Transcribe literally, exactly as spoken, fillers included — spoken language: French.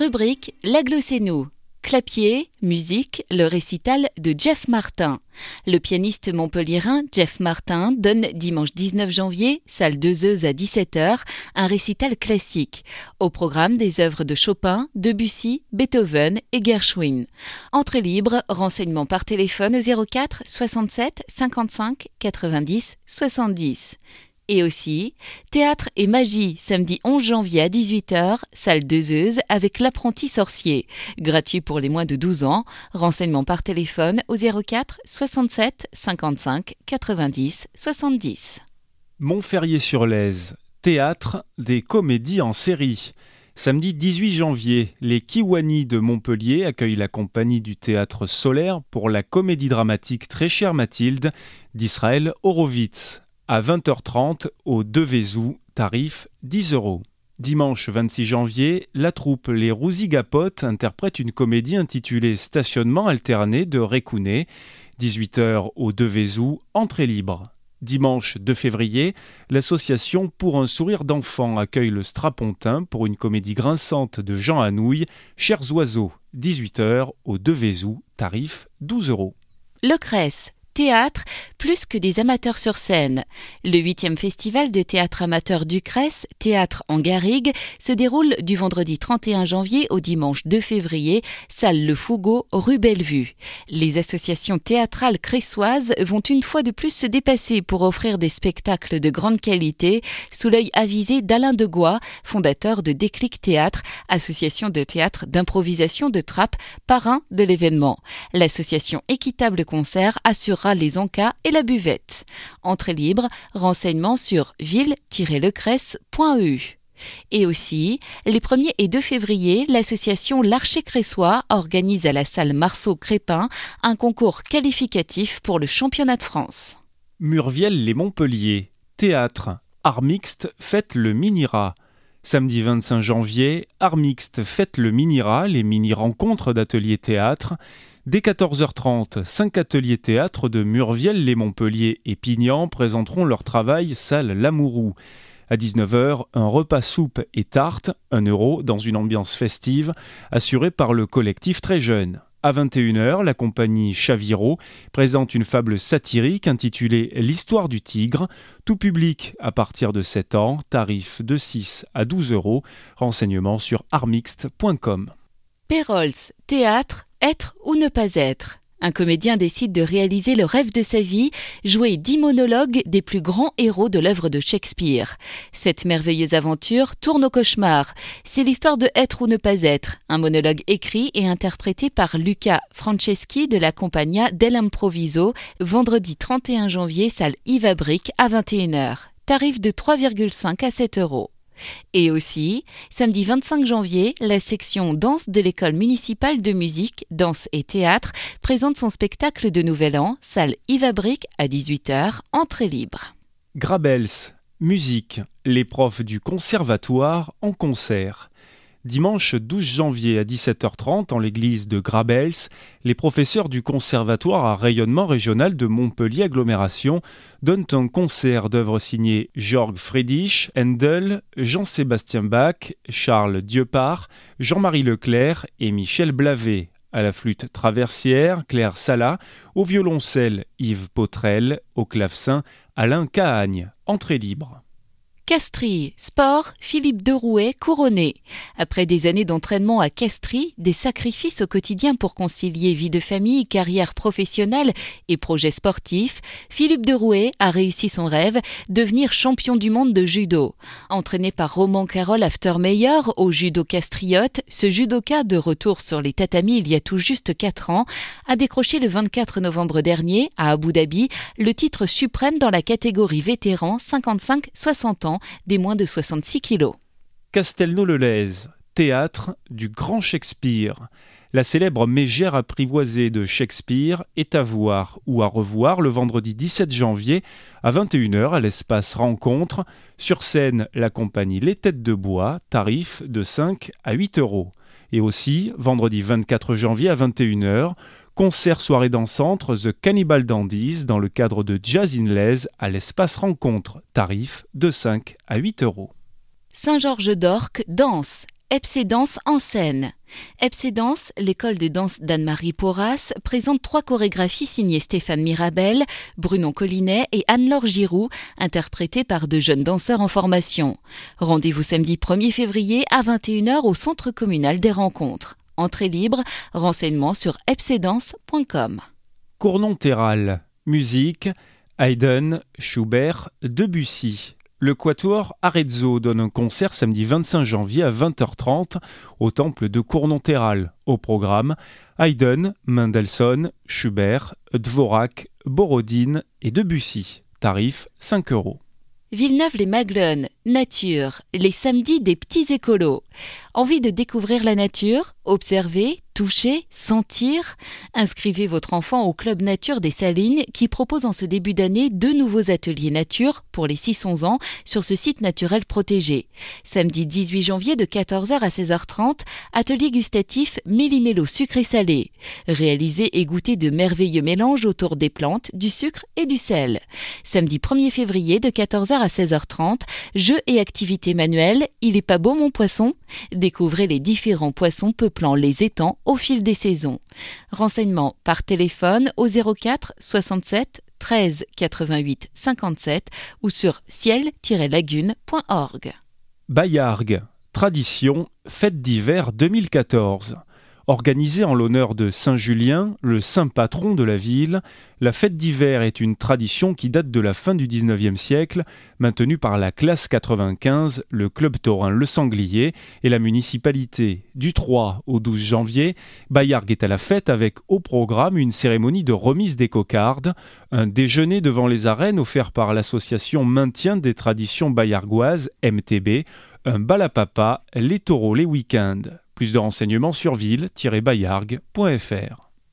Rubrique La Glossez-nous. Clapier, musique, le récital de Jeff Martin. Le pianiste montpelliérain Jeff Martin donne dimanche dix-neuf janvier, salle Deux à dix-sept heures, un récital classique. Au programme des œuvres de Chopin, Debussy, Beethoven et Gershwin. Entrée libre, renseignements par téléphone au zéro quatre soixante-sept cinquante-cinq quatre-vingt-dix soixante-dix. Et aussi, théâtre et magie, samedi onze janvier à dix-huit heures, salle Deux avec l'apprenti sorcier. Gratuit pour les moins de douze ans. Renseignements par téléphone au zéro quatre soixante-sept cinquante-cinq quatre-vingt-dix soixante-dix. Montferrier-sur-Lèze, théâtre, des comédies en série. Samedi dix-huit janvier, les Kiwani de Montpellier accueillent la compagnie du Théâtre Solaire pour la comédie dramatique Très chère Mathilde d'Israël Horowitz. À vingt heures trente au Deux Vézou, tarif dix euros. Dimanche vingt-six janvier, la troupe Les Rouzigapotes interprète une comédie intitulée Stationnement alterné de Récounet. dix-huit heures au Deux Vézou, entrée libre. Dimanche deux février, l'association Pour un sourire d'enfant accueille le Strapontin pour une comédie grinçante de Jean Anouilh, Chers oiseaux. dix-huit heures au Deux Vézou, tarif douze euros. Le Cress. Théâtre, plus que des amateurs sur scène. Le huitième festival de théâtre amateur du Cress, Théâtre en Garrigue, se déroule du vendredi trente et un janvier au dimanche deux février, salle Le Fougeot, rue Bellevue. Les associations théâtrales cressoises vont une fois de plus se dépasser pour offrir des spectacles de grande qualité, sous l'œil avisé d'Alain Degois, fondateur de Déclic Théâtre, association de théâtre d'improvisation de trappe, parrain de l'événement. L'association Équitable Concert assure les encas et la buvette. Entrée libre, renseignements sur ville tiret le cress point e u. Et aussi, les premier et deux février, l'association L'Archer Cressois organise à la salle Marceau-Crépin un concours qualificatif pour le championnat de France. Murviel-les-Montpellier, théâtre, art mixte, fête le Minirat. Samedi vingt-cinq janvier, art mixte, fête le Minirat, les mini-rencontres d'ateliers théâtre. Dès quatorze heures trente, cinq ateliers théâtre de Murviel-les-Montpellier et Pignan présenteront leur travail salle Lamourou. À dix-neuf heures, un repas soupe et tarte, un euro, dans une ambiance festive, assuré par le collectif Très Jeune. À vingt et une heures, la compagnie Chaviro présente une fable satirique intitulée L'histoire du tigre, tout public à partir de sept ans, tarif de six à douze euros, renseignements sur artmixte point com. Perrols, théâtre, être ou ne pas être. Un comédien décide de réaliser le rêve de sa vie, jouer dix monologues des plus grands héros de l'œuvre de Shakespeare. Cette merveilleuse aventure tourne au cauchemar. C'est l'histoire de Être ou ne pas être, un monologue écrit et interprété par Luca Franceschi de la Compagnia dell'Improviso, vendredi trente et un janvier, salle Yves Abric à vingt et une heures. Tarif de trois virgule cinq à sept euros. Et aussi, samedi vingt-cinq janvier, la section danse de l'école municipale de musique, danse et théâtre présente son spectacle de Nouvel An, salle Yves Abric à dix-huit heures, entrée libre. Grabels, musique, les profs du conservatoire en concert. Dimanche douze janvier à dix-sept heures trente, en l'église de Grabels, les professeurs du conservatoire à rayonnement régional de Montpellier Agglomération donnent un concert d'œuvres signées Georg Friedrich, Handel, Jean-Sébastien Bach, Charles Dieupart, Jean-Marie Leclerc et Michel Blavet. À la flûte traversière, Claire Sala, au violoncelle, Yves Potrel, au clavecin, Alain Cahagne. Entrée libre. Castries, sport, Philippe Derouet couronné. Après des années d'entraînement à Castries, des sacrifices au quotidien pour concilier vie de famille, carrière professionnelle et projets sportifs, Philippe Derouet a réussi son rêve, devenir champion du monde de judo. Entraîné par Roman Carole Aftermeyer au judo castriote, ce judoka de retour sur les tatamis il y a tout juste quatre ans, a décroché le vingt-quatre novembre dernier, à Abu Dhabi, le titre suprême dans la catégorie vétéran cinquante-cinq soixante ans, des moins de soixante-six kilos. Castelnau-le-Lez, théâtre du grand Shakespeare. La célèbre mégère apprivoisée de Shakespeare est à voir ou à revoir le vendredi dix-sept janvier à vingt et une heures à l'espace Rencontre. Sur scène, la compagnie Les Têtes de Bois, tarif de cinq à huit euros. Et aussi, vendredi vingt-quatre janvier à vingt et une heures, concert soirée dansante The Cannibal Dandies dans le cadre de Jazz in Lez à l'espace Rencontre, tarif de cinq à huit euros. Saint-Georges d'Orques, danse. Epsédance en scène. Epsédance, l'école de danse d'Anne-Marie Porras, présente trois chorégraphies signées Stéphane Mirabel, Brunon Collinet et Anne-Laure Giroux, interprétées par de jeunes danseurs en formation. Rendez-vous samedi premier février à vingt et une heures au Centre communal des rencontres. Entrée libre, renseignements sur epsédance point com. Cournon-Terral. Musique, Haydn, Schubert, Debussy. Le quatuor Arezzo donne un concert samedi vingt-cinq janvier à vingt heures trente au temple de Cournon-Terral. Au programme, Haydn, Mendelssohn, Schubert, Dvorak, Borodine et Debussy. Tarif cinq euros. Villeneuve-les-Maglones, nature, les samedis des petits écolos. Envie de découvrir la nature, observer, toucher, sentir? Inscrivez votre enfant au Club Nature des Salines qui propose en ce début d'année deux nouveaux ateliers nature pour les six onze ans sur ce site naturel protégé. Samedi dix-huit janvier de quatorze heures à seize heures trente, atelier gustatif méli-mélo sucré-salé. Réalisez et goûtez de merveilleux mélanges autour des plantes, du sucre et du sel. Samedi premier février de quatorze heures à seize heures trente, jeux et activités manuelles, il est pas beau mon poisson? Découvrez les différents poissons peuplant les étangs au fil des saisons. Renseignements par téléphone au zéro quatre soixante-sept treize quatre-vingt-huit cinquante-sept ou sur ciel tiret lagune point org. Baillargues, tradition, fête d'hiver deux mille quatorze. Organisée en l'honneur de Saint Julien, le saint patron de la ville, la fête d'hiver est une tradition qui date de la fin du dix-neuvième siècle, maintenue par la classe quatre-vingt-quinze, le club taurin Le Sanglier et la municipalité. Du trois au douze janvier, Baillargues est à la fête avec au programme une cérémonie de remise des cocardes, un déjeuner devant les arènes offert par l'association Maintien des traditions baillargoises, M T B, un bal à papa, les taureaux les week-ends. Plus de renseignements sur ville tiret baillargues point f r.